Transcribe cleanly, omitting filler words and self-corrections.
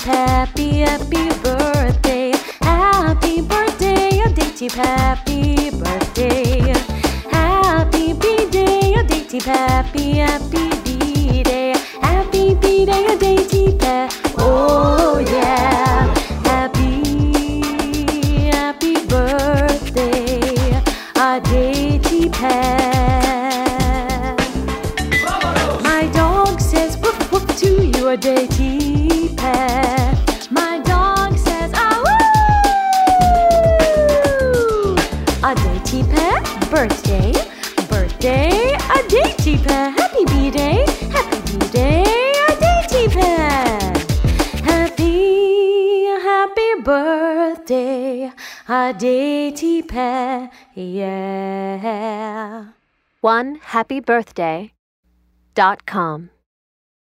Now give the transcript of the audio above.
happy, happy birthday. Happy birthday, a day tip, happy birthday. Happy B-day, a day tip, happy, happy B-day. Happy B-day, a day tip, oh yeah. Happy, happy birthday, a day tip. My dog says woof woof to you, a dainty pet. My dog says ah woo. A dainty pet, birthday, birthday, a dainty pet. Happy B-day, happy B-day, a dainty pet. Happy, happy birthday, a dainty pet, yeah. OneHappyBirthday.com